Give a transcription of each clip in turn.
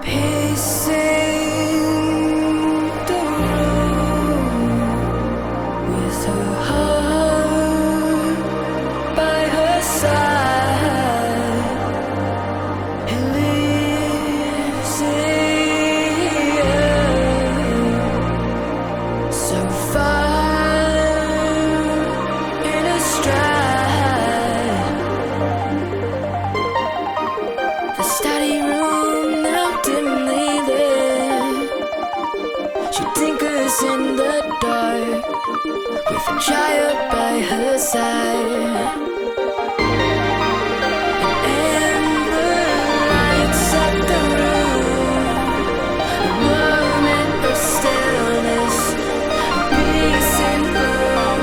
Pacing the room with her heart by her side. Elysium, so far in a stride. The study room now dimly lit. She tinkers in the dark with a child by her side. Amber lights up the room, a moment of stillness, peace and gloom.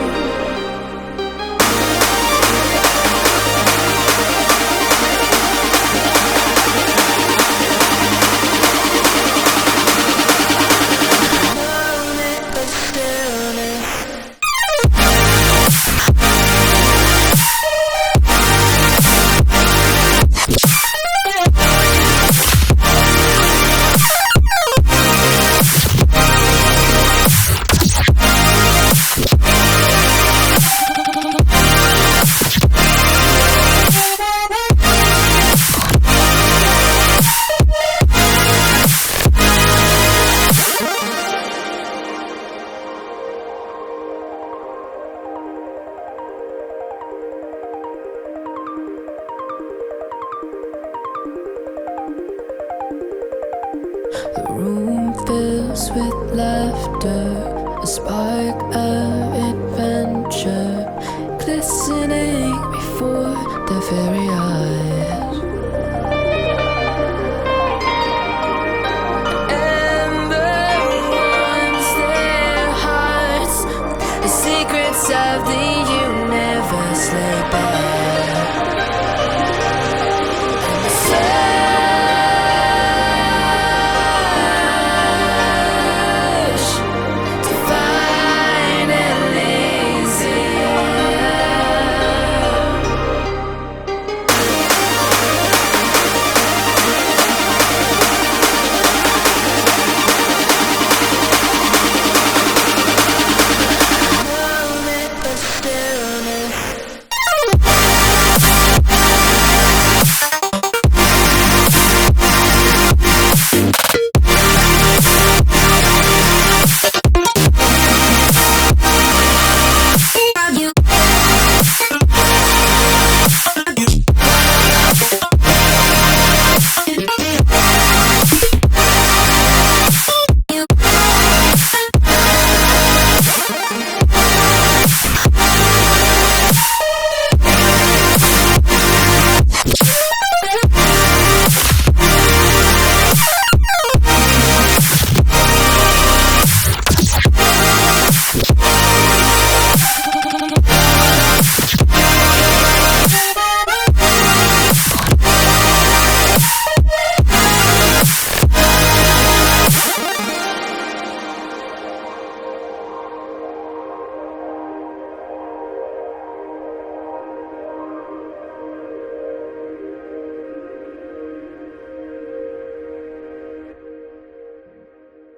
Moment of stillness. The room fills with laughter, a spark of adventure, glistening before the very